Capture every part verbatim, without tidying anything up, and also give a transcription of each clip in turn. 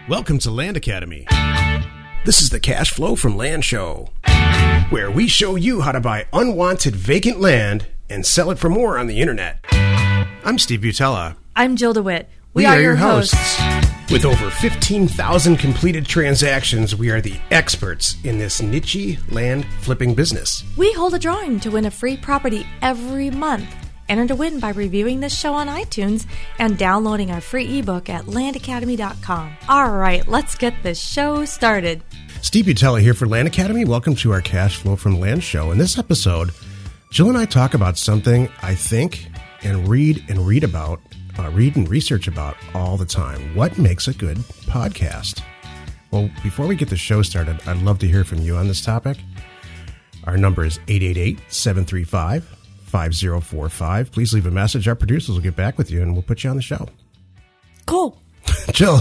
Welcome to Land Academy. This is the Cash Flow from Land Show, where we show you how to buy unwanted vacant land and sell it for more on the internet. I'm Steve Butella. I'm Jill DeWitt. We, we are, are your hosts. hosts. With over fifteen thousand completed transactions, we are the experts in this niche land flipping business. We hold a drawing to win a free property every month. Enter to win by reviewing this show on iTunes and downloading our free ebook at land academy dot com. All right, let's get this show started. Steve Butella here for Land Academy. Welcome to our Cash Flow from Land show. In this episode, Jill and I talk about something I think and read and read about, uh, read and research about all the time. What makes a good podcast? Well, before we get the show started, I'd love to hear from you on this topic. Our number is eight eight eight, seven three five, five zero four five. Please leave a message. Our producers will get back with you and we'll put you on the show. Cool. Jill,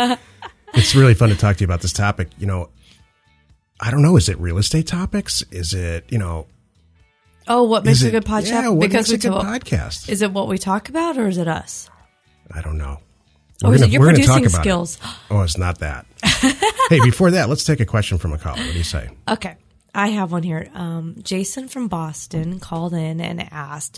it's really fun to talk to you about this topic. You know, I don't know. Is it real estate topics? Is it, you know... Oh, what makes it, a good podcast? Yeah, what because makes a good talk, podcast? Is it what we talk about or is it us? I don't know. Or we're is gonna, it your we're producing talk about skills? It. Oh, it's not that. Hey, before that, let's take a question from a caller. What do you say? Okay. I have one here. Um, Jason from Boston called in and asked,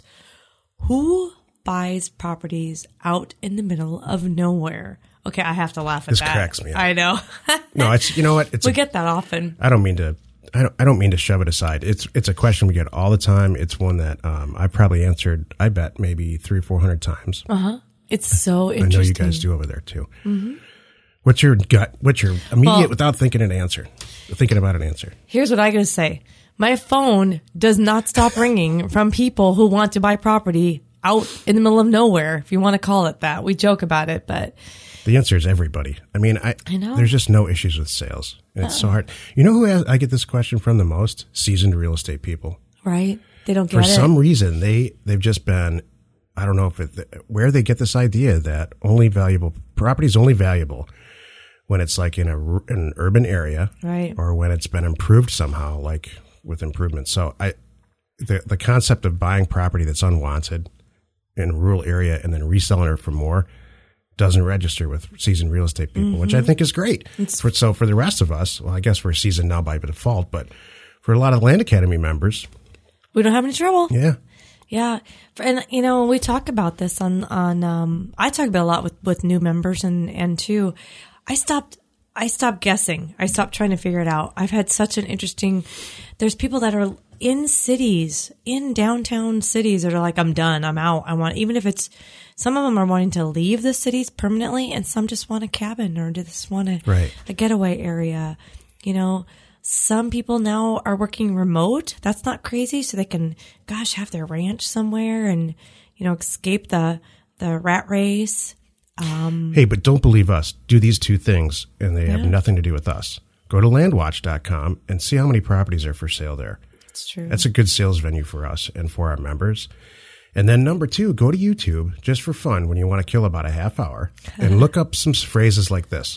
who buys properties out in the middle of nowhere? Okay, I have to laugh at this that. This cracks me up. I know. No, it's, you know what? It's we a, get that often. I don't mean to, I don't, I don't mean to shove it aside. It's, it's a question we get all the time. It's one that, um, I probably answered, I bet maybe three or four hundred times. Uh-huh. It's so interesting. I know you guys do over there too. Mm-hmm. What's your gut? What's your immediate, well, without thinking an answer, thinking about an answer? Here's what I gotta say. My phone does not stop ringing from people who want to buy property out in the middle of nowhere, if you want to call it that. We joke about it, but... The answer is everybody. I mean, I, I know. There's just no issues with sales. And it's uh, so hard. You know who has, I get this question from the most? Seasoned real estate people. Right. They don't get For it. For some reason, they, they've just been, I don't know if it, where they get this idea that only valuable, property is only valuable when it's like in a, an urban area. Right. Or when it's been improved somehow, like with improvements. So I, the, the concept of buying property that's unwanted in a rural area and then reselling it for more doesn't register with seasoned real estate people, mm-hmm. which I think is great. For, so for the rest of us, well, I guess we're seasoned now by default, but for a lot of Land Academy members, we don't have any trouble. Yeah. Yeah. And, you know, we talk about this on, on, um, I talk about a lot with, with new members and, and too, I stopped, I stopped guessing. I stopped trying to figure it out. I've had such an interesting, there's people that are in cities, in downtown cities that are like, I'm done. I'm out. I want, even if it's, some of them are wanting to leave the cities permanently and some just want a cabin or just want a, right. a getaway area. You know, some people now are working remote. That's not crazy. So they can, gosh, have their ranch somewhere and, you know, escape the, the rat race. Um, hey, but don't believe us. Do these two things and they yeah. have nothing to do with us. Go to land watch dot com and see how many properties are for sale there. That's true. That's a good sales venue for us and for our members. And then number two, go to YouTube just for fun when you want to kill about a half hour and look up some phrases like this.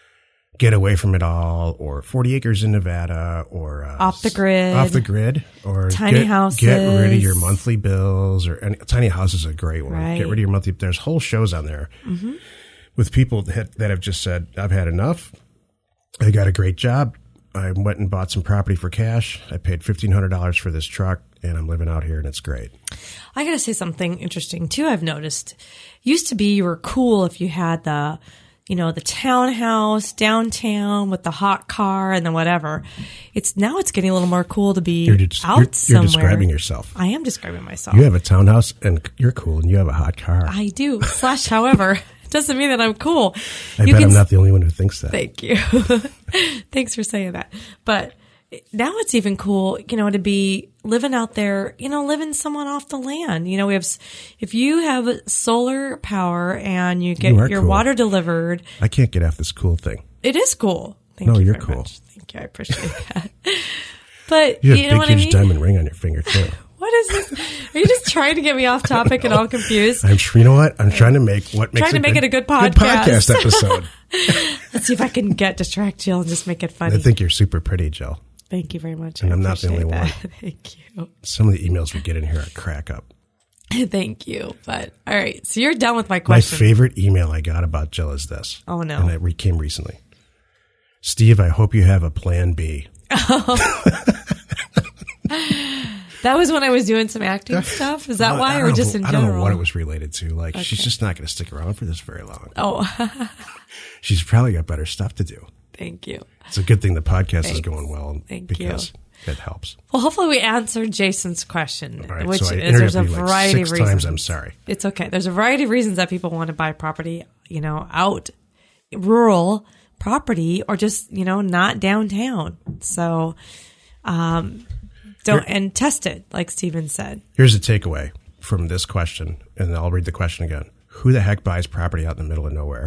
Get away from it all, or forty acres in Nevada, or uh, off the grid, off the grid, or tiny get, houses. Get rid of your monthly bills, or and tiny house is a great one. Right. Get rid of your monthly. There's whole shows on there mm-hmm. with people that, that have just said, "I've had enough. I got a great job. I went and bought some property for cash. I paid fifteen hundred dollars for this truck, and I'm living out here, and it's great." I got to say something interesting too. I've noticed. Used to be you were cool if you had the, you know, the townhouse downtown with the hot car and the whatever. It's now it's getting a little more cool to be you're just, out you're, somewhere. You're describing yourself. I am describing myself. You have a townhouse and you're cool, and you have a hot car. I do. Slash, however, it doesn't mean that I'm cool. I you bet can, I'm not the only one who thinks that. Thank you. Thanks for saying that. But now it's even cool, you know, to be living out there, you know, living someone off the land. You know, we have, if you have solar power and you get you your cool. water delivered. I can't get off this cool thing. It is cool. Thank no, you you're very cool. much. Thank you. I appreciate that. But you have you a know big, what huge I mean? diamond ring on your finger too. What is this? Are you just trying to get me off topic and all confused? I'm you know what? I'm trying to make what makes trying to a make good, it a good podcast. Good podcast episode. Let's see if I can get distract Jill and just make it funny. I think you're super pretty, Jill. Thank you very much. And I I'm not the only that. one. Thank you. Some of the emails we get in here are crack up. Thank you. But all right. So you're done with my My question. favorite email I got about Jill is this. Oh, no. And it re- came recently. Steve, I hope you have a plan B. That was when I was doing some acting stuff. Is that I- why, I or don't just know- in I general? don't know what it was related to. Like, she's just not going to stick around for this very long. Oh, She's probably got better stuff to do. thank you. It's a good thing the podcast is Thanks. going well Thank because it helps. Well, hopefully we answered Jason's question, All right, which so I is there's a interrupted you like variety six of reasons. times. I'm sorry. It's okay. There's a variety of reasons that people want to buy property, you know, out rural property or just, you know, not downtown. So, um, don't, and test it, like Steven said. Here's a takeaway from this question, and I'll read the question again. Who the heck buys property out in the middle of nowhere?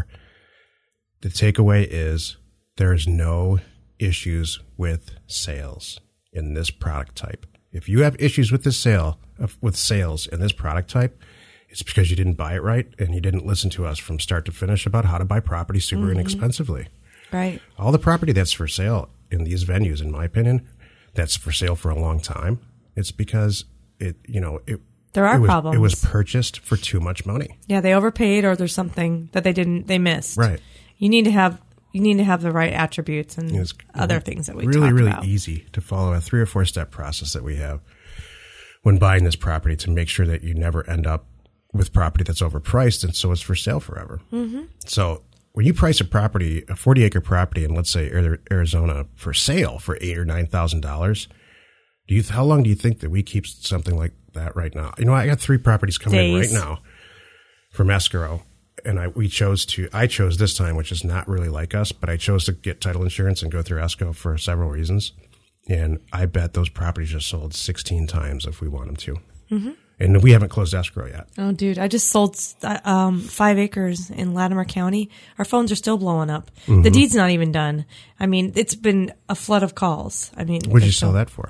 The takeaway is there is no issues with sales in this product type. If you have issues with the sale of, with sales in this product type, it's because you didn't buy it right and you didn't listen to us from start to finish about how to buy property super Mm-hmm. inexpensively. Right. All the property that's for sale in these venues, in my opinion, that's for sale for a long time. It's because it, you know, it, There are it was, problems. It was purchased for too much money. Yeah. They overpaid or there's something that they didn't, they missed. Right. You need to have, you need to have the right attributes and It's other things that we really, talk really about. easy to follow a three or four step process that we have when buying this property to make sure that you never end up with property that's overpriced and so it's for sale forever. Mm-hmm. So when you price a property, a forty acre property in, let's say, Arizona for sale for eight or nine thousand dollars, do you? How long do you think that we keep something like that right now? You know, I got three properties coming Days. in right now from escrow, and I we chose to. I chose this time, which is not really like us, but I chose to get title insurance and go through escrow for several reasons. And I bet those properties just sold sixteen times if we want them to. Mm-hmm. And we haven't closed escrow yet. Oh, dude, I just sold uh, um, five acres in Latimer County. Our phones are still blowing up. Mm-hmm. The deed's not even done. I mean, it's been a flood of calls. I mean, What'd you sell that for?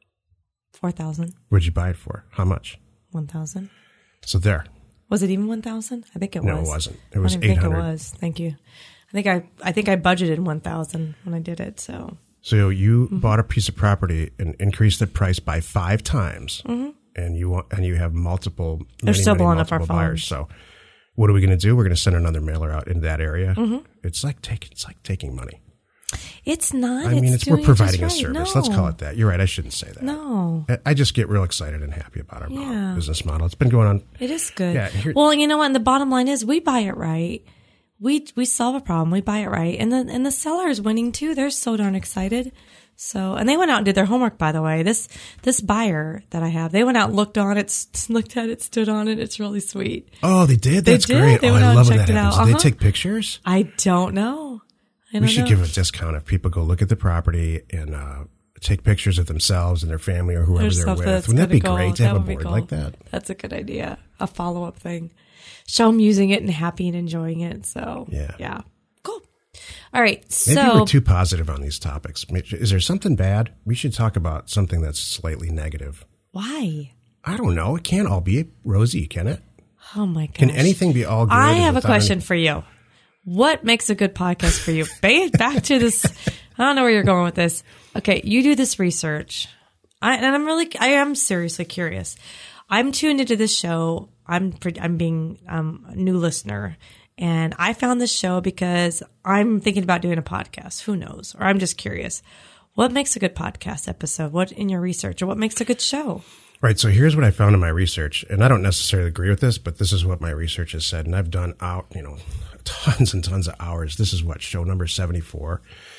Four thousand. What'd you buy it for? How much? One thousand. So there. Was it even one thousand? I think it No, was. it wasn't. It was I didn't eight think it hundred. was. Thank you. I think I I think I budgeted one thousand when I did it. So So you Mm-hmm. bought a piece of property and increased the price by five times, Mm-hmm. and you want and you have multiple. They're many, still many blowing up our multiple buyers. phones. So what are we going to do? We're going to send another mailer out into that area. Mm-hmm. It's like taking it's like taking money. it's not. I mean, it's, doing we're it providing just a right. service. No. Let's call it that. You're right. I shouldn't say that. No, I- I just get real excited and happy about our Yeah. business model. It's been going on. it is good. Yeah, here- well, you know what? And the bottom line is, we buy it right. We we solve a problem. We buy it right, and the and the seller is winning too. They're so darn excited. So, and they went out and did their homework, by the way. This this buyer that I have, they went out and looked on it, s- looked at it, stood on it. It's really sweet. Oh, they did. They That's did. great. They oh, went out I and love when checked that it happens. out. Did they Uh-huh. take pictures? I don't know. I We don't should know. give a discount if people go look at the property and uh, take pictures of themselves and their family or whoever There's they're stuff with. that's Wouldn't that be kinda great cool. to have That a would be board cool. like that? That's a good idea. A follow up thing. Show them using it and happy and enjoying it. So Yeah. yeah, cool. All right, Maybe so we're too positive on these topics. Is there something bad? We should talk about something that's slightly negative. why? I don't know. It can't all be rosy, can it? Oh my gosh! Can anything be all good? I and have a without question any- for you. What makes a good podcast for you? Ba- Back to this. I don't know where you're going with this. Okay, you do this research, I, and I'm really, I am seriously curious. I'm tuned into this show. I'm, pre- I'm being um, a new listener, and I found this show because I'm thinking about doing a podcast. Who knows? Or I'm just curious. What makes a good podcast episode? What in your research, or what makes a good show? Right. So here's what I found in my research, and I don't necessarily agree with this, but this is what my research has said, and I've done out, you know, tons and tons of hours. This is what, show number seventy-four.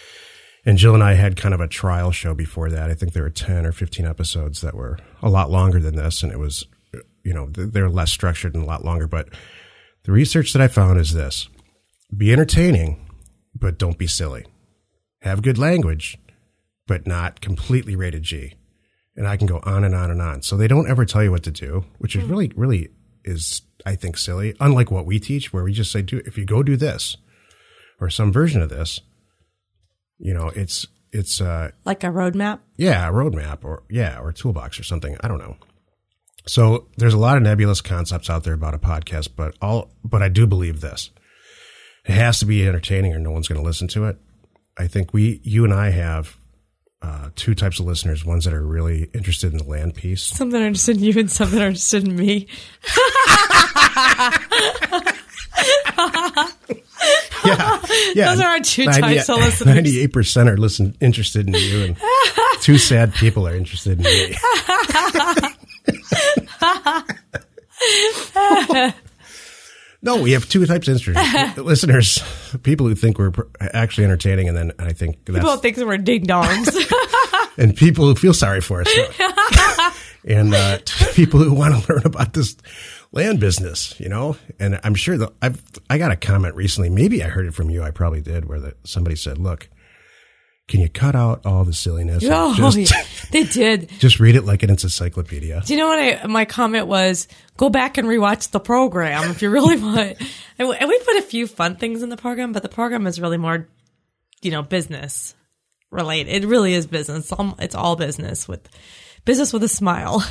And Jill and I had kind of a trial show before that. I think there were ten or fifteen episodes that were a lot longer than this, and it was, you know, they're less structured and a lot longer. But the research that I found is this: be entertaining, but don't be silly. Have good language, but not completely rated G. And I can go on and on and on. So they don't ever tell you what to do, which is really, really is, I think, silly. Unlike what we teach, where we just say, do if you go do this or some version of this, you know, it's, it's, uh, Like a roadmap? yeah, a roadmap or, yeah, or a toolbox or something. I don't know. So there's a lot of nebulous concepts out there about a podcast, but all, but I do believe this. It has to be entertaining or no one's going to listen to it. I think we, you and I have uh, two types of listeners, ones that are really interested in the land piece. Some that are interested in you and some that are interested in me. yeah, yeah. Those are our two types of listeners. ninety-eight percent are listen, interested in you, and two sad people are interested in me. No, we have two types of listeners. listeners, people who think we're actually entertaining, and then I think that's... People who think that we're ding-dongs. And people who feel sorry for us. And uh, people who want to learn about this land business, you know? And I'm sure that I've, I got a comment recently, maybe I heard it from you, I probably did, where the, somebody said, look, can you cut out all the silliness? Oh, just, yeah, they did. Just read it like an encyclopedia. Do you know what I, my comment was? Go back and rewatch the program if you really want. And we, and we put a few fun things in the program, but the program is really more, you know, business related. It really is business. It's all, it's all business with business with a smile.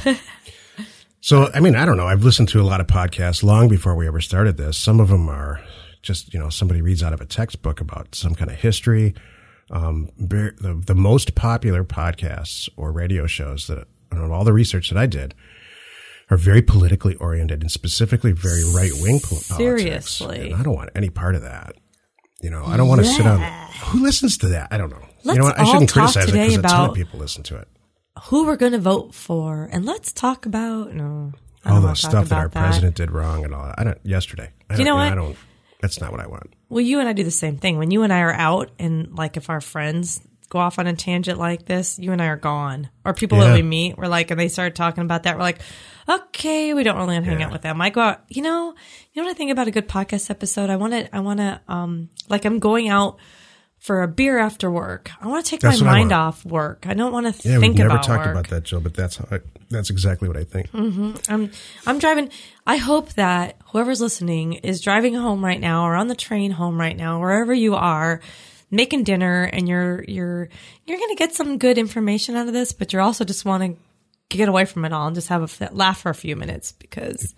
So, I mean, I don't know. I've listened to a lot of podcasts long before we ever started this. Some of them are just, you know, somebody reads out of a textbook about some kind of history. Um, the, the most popular podcasts or radio shows that, I don't know, all the research that I did are very politically oriented and specifically very right wing po- politics. Seriously. And I don't want any part of that. You know, I don't want to yeah. sit on, who listens to that? I don't know. Let's you know what? I all shouldn't talk criticize it today because a ton about of people listen to it. Who we're going to vote for. And let's talk about, no. I All don't the want to talk stuff that about our that. president did wrong and all that. I don't, yesterday. I You know don't, what? I don't, that's not what I want. Well, you and I do the same thing. When you and I are out and like if our friends go off on a tangent like this, you and I are gone. Or people Yeah. that we meet, we're like, and they start talking about that, we're like, okay, we don't really want to hang Yeah. out with them. I go out, you know, you know what I think about a good podcast episode? I want to, I want to, um, like I'm going out for a beer after work. I want to take That's my what I mind want. off work. I don't want to Yeah, think we've never about talked work. about that, Jill, but that's how I, that's exactly what I think. I'm I'm driving. I hope that whoever's listening is driving home right now or on the train home right now, wherever you are, making dinner, and you're you're you're going to get some good information out of this, but you're also just want to get away from it all and just have a f- laugh for a few minutes because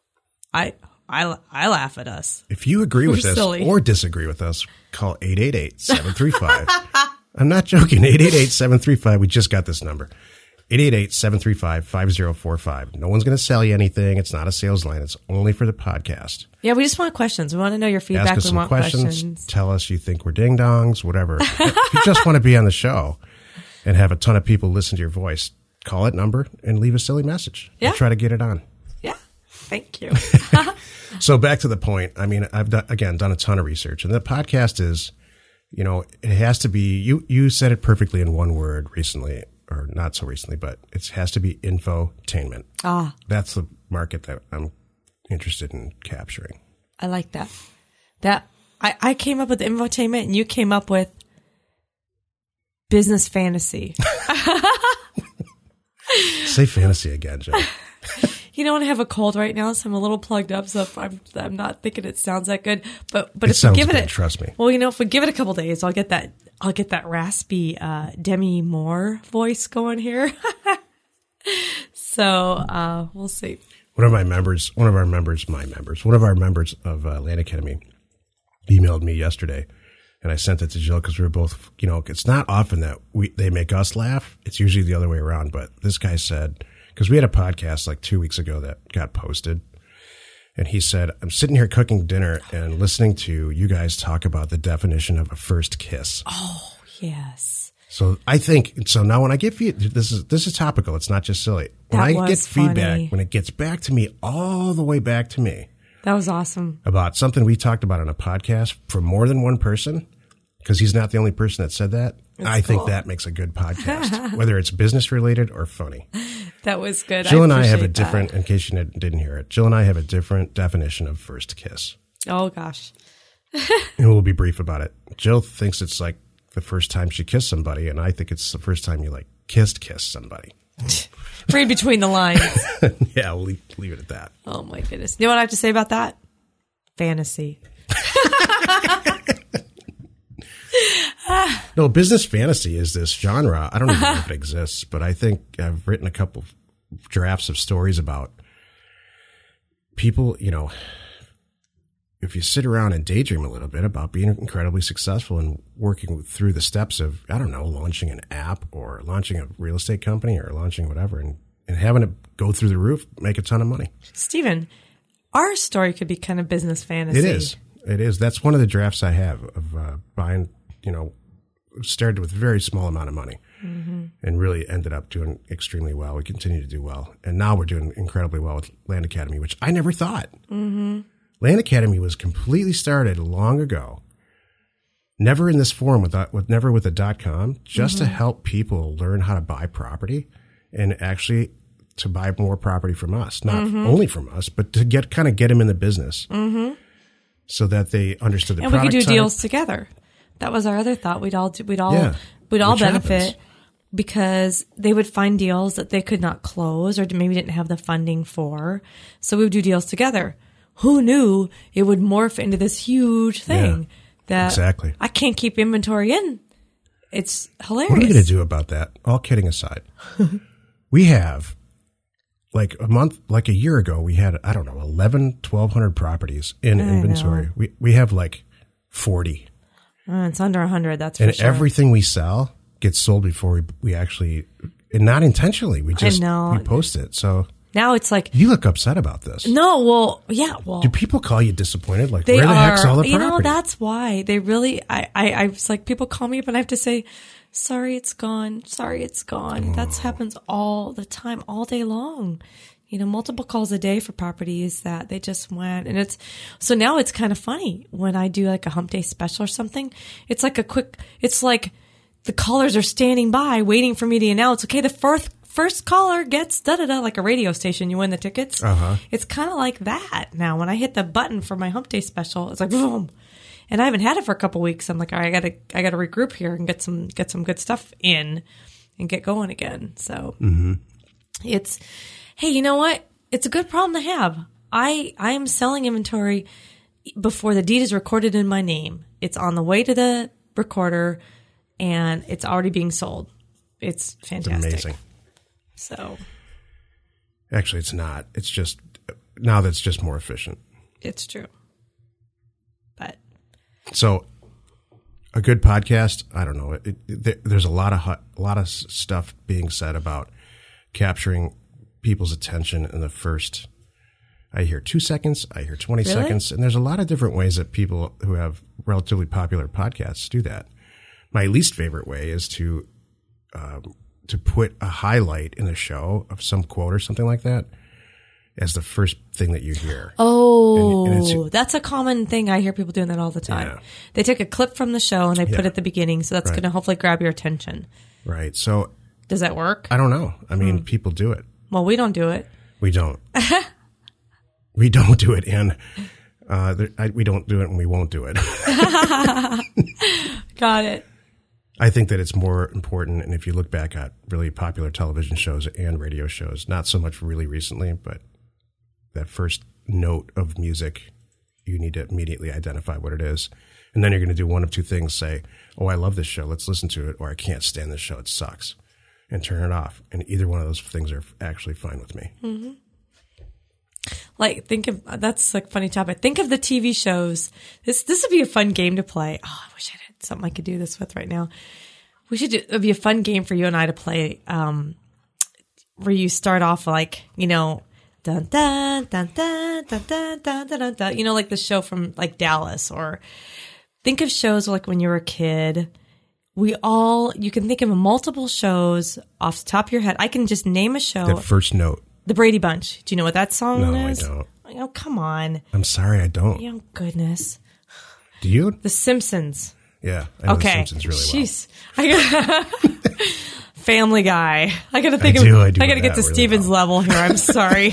I I I laugh at us. If you agree with We're this silly. or disagree with us, call eight eight eight, seven three five. I'm not joking. eight eight eight, seven three five. We just got this number. eight eight eight, seven three five, five zero four five. No one's going to sell you anything. It's not a sales line. It's only for the podcast. Yeah, we just want questions. We want to know your feedback. Ask us we some want questions. questions. Tell us you think we're ding-dongs, whatever. If you just want to be on the show and have a ton of people listen to your voice, call that number and leave a silly message. Yeah. We'll try to get it on. Yeah, thank you. So back to the point. I mean, I've done, again, done a ton of research, and the podcast is, you know, it has to be, you, you said it perfectly in one word recently, or not so recently, but it has to be infotainment. Ah, That's the market that I'm interested in capturing. I like that. That I, I came up with infotainment and you came up with business fantasy. Say fantasy again, Joe. You know, I have a cold right now, so I'm a little plugged up. So if I'm I'm not thinking it sounds that good. But but It if we sounds give good, it, a, trust me. Well, you know, if we give it a couple days, I'll get that I'll get that raspy uh, Demi Moore voice going here. So uh, we'll see. One of my members, one of our members, my members, one of our members of uh, Land Academy emailed me yesterday, and I sent it to Jill because we were both, you know, it's not often that we they make us laugh. It's usually the other way around. But this guy said, because we had a podcast like two weeks ago that got posted, and he said, I'm sitting here cooking dinner and listening to you guys talk about the definition of a first kiss. Oh yes. So I think so. Now, when I get feed, this is this is topical. It's not just silly. When That I was get feedback, funny. when it gets back to me, all the way back to me That was awesome. about something we talked about on a podcast from more than one person, because he's not the only person that said that. That's I think cool. that makes a good podcast, whether it's business related or funny. That was good. Jill and I have a appreciate different. In case you didn't hear it, Jill and I have a different definition of first kiss, that. Oh gosh. and we'll be brief about it. Jill thinks it's like the first time she kissed somebody, and I think it's the first time you like kissed kiss somebody. Read between the lines. Yeah, we'll leave, leave it at that. Oh my goodness. You know what I have to say about that? Fantasy. No, business fantasy is this genre. I don't even know if it exists, but I think I've written a couple of drafts of stories about people, you know, if you sit around and daydream a little bit about being incredibly successful and working through the steps of, I don't know, launching an app or launching a real estate company or launching whatever and, and having it go through the roof, make a ton of money. Stephen, our story could be kind of business fantasy. It is. It is. That's one of the drafts I have of uh, buying, you know, started with a very small amount of money mm-hmm. and really ended up doing extremely well. We continue to do well. And now we're doing incredibly well with Land Academy, which I never thought. Mm-hmm. Land Academy was completely started long ago, never in this form, with, with never with a dot com, just mm-hmm. to help people learn how to buy property and actually to buy more property from us, not mm-hmm. only from us, but to get kind of get them in the business mm-hmm. so that they understood the and product. And we could do type. deals together. That was our other thought. We'd all do, we'd all yeah. we'd all Which benefit happens. Because they would find deals that they could not close or maybe didn't have the funding for. So we would do deals together. Who knew it would morph into this huge thing yeah, that exactly. I can't keep inventory in. It's hilarious. What are we going to do about that? All kidding aside, we have like a month, like a year ago, we had, I don't know, eleven, twelve hundred properties in I inventory. know. We we have like forty. Uh, it's under one hundred, that's for and sure. And everything we sell gets sold before we we actually, and not intentionally, we just I know. we post it. So now it's like, you look upset about this. No, well, yeah, well. Do people call you disappointed? Like, they where the are, heck's all the property? You know, that's why they really, I, I, I was like, people call me up and I have to say, sorry, it's gone. Sorry, it's gone. Oh. That happens all the time, all day long. You know, multiple calls a day for properties that they just went. And it's, so now it's kind of funny when I do like a hump day special or something. It's like a quick, it's like the callers are standing by waiting for me to announce, okay, the first, first caller gets da da da, like a radio station. You win the tickets. Uh-huh. It's kind of like that now. When I hit the button for my hump day special, it's like boom. And I haven't had it for a couple weeks. I'm like, all right, I gotta, I gotta regroup here and get some, get some good stuff in and get going again. So mm-hmm. it's, hey, you know what? It's a good problem to have. I, I am selling inventory before the deed is recorded in my name. It's on the way to the recorder and it's already being sold. It's fantastic. It's amazing. So actually, it's not. It's just now that's just more efficient. It's true. But so a good podcast, I don't know. It, it, there's a lot of a lot of stuff being said about capturing people's attention in the first. I hear two seconds. I hear twenty really? seconds, and there's a lot of different ways that people who have relatively popular podcasts do that. My least favorite way is to. Um, to put a highlight in a show of some quote or something like that as the first thing that you hear. Oh, and, and that's a common thing. I hear people doing that all the time. Yeah. They take a clip from the show and they yeah. put it at the beginning. So that's right. going to hopefully grab your attention. Right. So does that work? I don't know. I mean, hmm. people do it. Well, we don't do it. We don't. we don't do it. And uh, there, I, we don't do it and we won't do it. Got it. I think that it's more important, and if you look back at really popular television shows and radio shows, not so much really recently, but that first note of music, you need to immediately identify what it is. And then you're going to do one of two things, say, oh, I love this show, let's listen to it, or I can't stand this show, it sucks, and turn it off. And either one of those things are actually fine with me. Mm-hmm. Like, think of, that's a funny topic. Think of the T V shows. This this would be a fun game to play. Oh, I wish I had something I could do this with right now. We should do, it would be a fun game for you and I to play, um, where you start off like, you know, dun dun dun dun dun dun dun dun dun, you know, like the show from like Dallas, or think of shows like when you were a kid. We all, you can think of multiple shows off the top of your head. I can just name a show. That first note. The Brady Bunch. Do you know what that song no, is? No, I Oh, don't. come on. I'm sorry, I don't. Oh, goodness. Do you? The Simpsons. Yeah, I know okay. The Simpsons really Jeez. well. I got Family Guy. I got to think I of. do, I do I got to get to really Steven's well. level here. I'm sorry.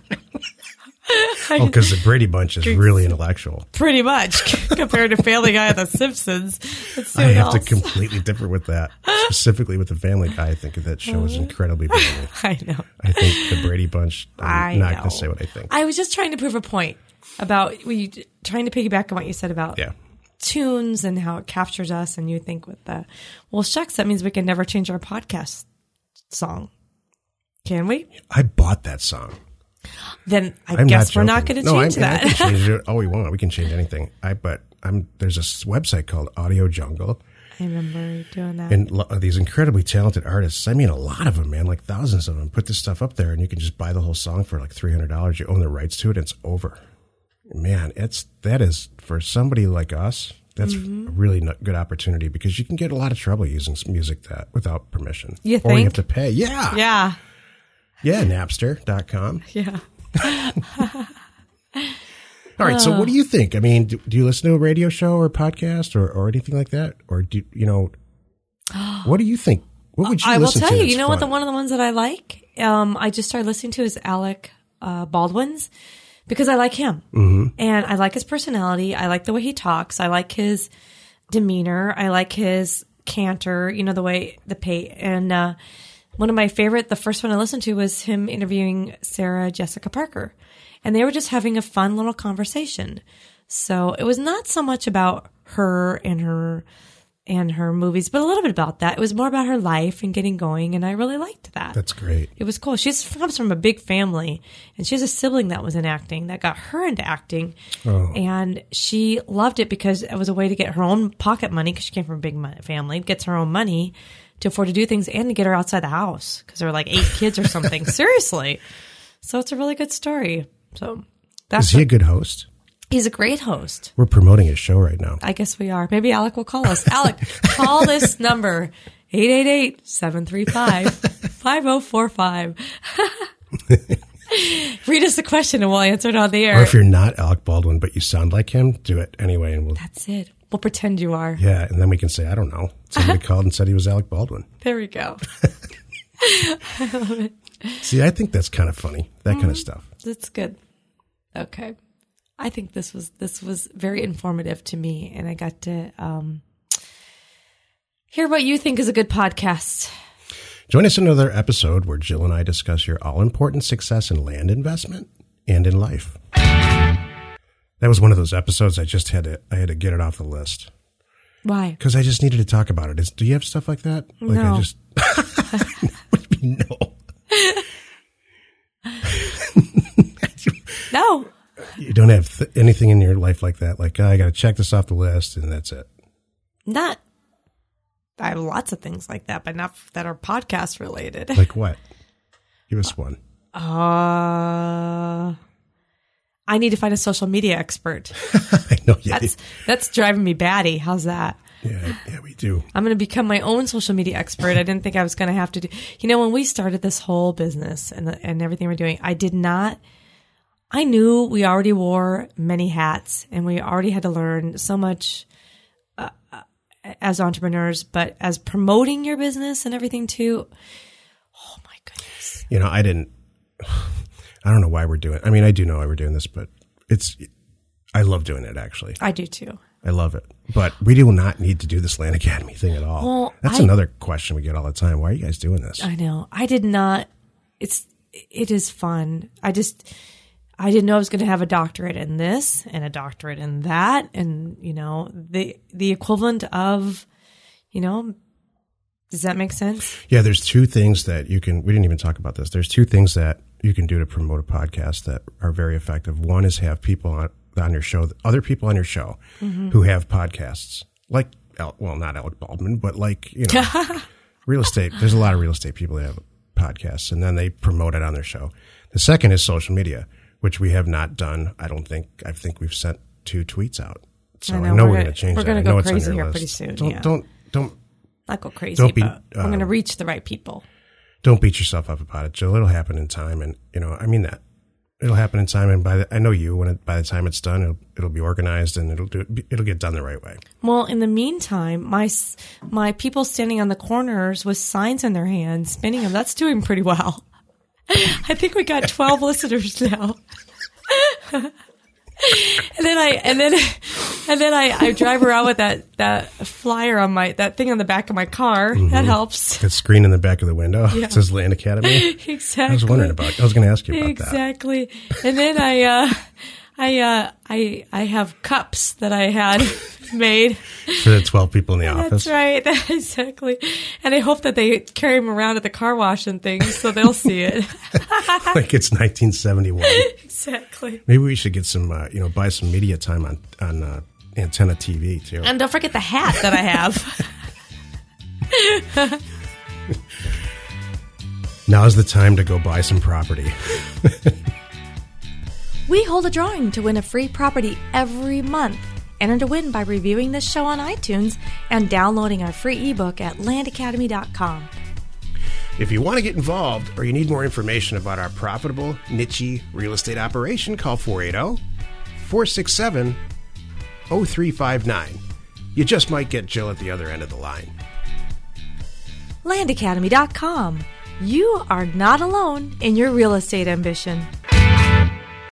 Oh, because the Brady Bunch is really intellectual. Pretty much compared to Family Guy and The Simpsons. I have else. to completely differ with that. Specifically with the Family Guy, I think that show is incredibly brilliant. I know. I think the Brady Bunch, I'm I not know. going to say what I think. I was just trying to prove a point about, were you trying to piggyback on what you said about yeah. tunes and how it captures us, and you think with the, well, shucks, that means we can never change our podcast song. Can we? I bought that song. Then I I'm guess not we're not going to no, change I'm, that. I can change it all we want. We can change anything. I but I'm there's a website called Audio Jungle. I remember doing that. And lo- these incredibly talented artists, I mean, a lot of them, man, like thousands of them, put this stuff up there, and you can just buy the whole song for like three hundred dollars. You own the rights to it, and it's over. Man, it's that is for somebody like us. That's mm-hmm. a really n- good opportunity because you can get a lot of trouble using music that without permission. You or think? you have to pay. Yeah, yeah, yeah. Napster dot com. Yeah. All right. So, what do you think? I mean, do, do you listen to a radio show or podcast or, or anything like that, or do you know? What do you think? What would you? I will listen tell to you. that's You know fun? what? The one of the ones that I like. Um, I just started listening to is Alec uh, Baldwin's because I like him mm-hmm. and I like his personality. I like the way he talks. I like his demeanor. I like his canter. You know the way the pay and. Uh, One of my favorite, the first one I listened to was him interviewing Sarah Jessica Parker. And they were just having a fun little conversation. So it was not so much about her and her and her movies, but a little bit about that. It was more about her life and getting going, and I really liked that. That's great. It was cool. She comes from a big family, and she has a sibling that was in acting that got her into acting. Oh. And she loved it because it was a way to get her own pocket money because she came from a big family, gets her own money to afford to do things and to get her outside the house because there were like eight kids or something. Seriously. So it's a really good story. So that's Is he a good host? He's a great host. We're promoting his show right now. I guess we are. Maybe Alec will call us. Alec, call this number, eight eight eight, seven three five, five zero four five. Read us the question and we'll answer it on the air. Or if you're not Alec Baldwin, but you sound like him, do it anyway. And we'll. That's it. We'll pretend you are. Yeah, and then we can say, I don't know. Somebody called and said he was Alec Baldwin. There we go. I love it. See, I think that's kind of funny, that mm-hmm. kind of stuff. That's good. Okay. I think this was this was very informative to me, and I got to um, hear what you think is a good podcast. Join us in another episode where Jill and I discuss your all-important success in land investment and in life. That was one of those episodes I just had to I had to get it off the list. Why? Because I just needed to talk about it. Is, do you have stuff like that? Like no. I just what do you mean no? No. You don't have th- anything in your life like that. Like, oh, I got to check this off the list, and that's it. Not. I have lots of things like that, but not that are podcast related. Like what? Give us one. Uh, I need to find a social media expert. I know. Yeah, that's that's driving me batty. How's that? Yeah, yeah, we do. I'm going to become my own social media expert. I didn't think I was going to have to do. You know, when we started this whole business and the, and everything we're doing, I did not. I knew we already wore many hats and we already had to learn so much uh, uh, as entrepreneurs, but as promoting your business and everything too. Oh my goodness. You know, I didn't, I don't know why we're doing, I mean, I do know why we're doing this, but it's, I love doing it actually. I do too. I love it. But we do not need to do this Land Academy thing at all. Well, That's I, another question we get all the time. Why are you guys doing this? I know. I did not, it's, it is fun. I just, I didn't know I was going to have a doctorate in this and a doctorate in that. And, you know, the the equivalent of, you know, does that make sense? Yeah, there's two things that you can, we didn't even talk about this. There's two things that you can do to promote a podcast that are very effective. One is have people on, on your show, other people on your show mm-hmm. who have podcasts. Like, well, not Alec Baldwin, but like, you know, real estate. There's a lot of real estate people that have podcasts and then they promote it on their show. The second is social media, which we have not done. I don't think, I think we've sent two tweets out. So I know, I know we're, we're going to change we're that. We're going to go crazy here list. pretty soon. Don't, yeah. don't, don't, not go crazy, don't be, but we're um, going to reach the right people. Don't beat yourself up about it, Jill. It'll happen in time. And, you know, I mean that. It'll happen in time. And by the, I know you, when it, by the time it's done, it'll, it'll be organized and it'll do, it'll get done the right way. Well, in the meantime, my, my people standing on the corners with signs in their hands, spinning them, that's doing pretty well. I think we got twelve listeners now. and then I and then and then I, I drive around with that, that flyer on my that thing on the back of my car. Mm-hmm. That helps. That screen in the back of the window. Yeah. It says Land Academy. Exactly. I was wondering about. I was going to ask you about exactly. that. Exactly. And then I uh, I uh, I I have cups that I had made for the twelve people in the office. That's right, exactly. And I hope that they carry them around at the car wash and things, so they'll see it. Like it's nineteen seventy-one. Exactly. Maybe we should get some, uh, you know, buy some media time on on uh, Antenna T V too. And don't forget the hat that I have. Now's the time to go buy some property. We hold a drawing to win a free property every month. Enter to win by reviewing this show on iTunes and downloading our free ebook at land academy dot com. If you want to get involved or you need more information about our profitable, niche real estate operation, call four eight zero, four six seven, zero three five nine. You just might get Jill at the other end of the line. land academy dot com. You are not alone in your real estate ambition.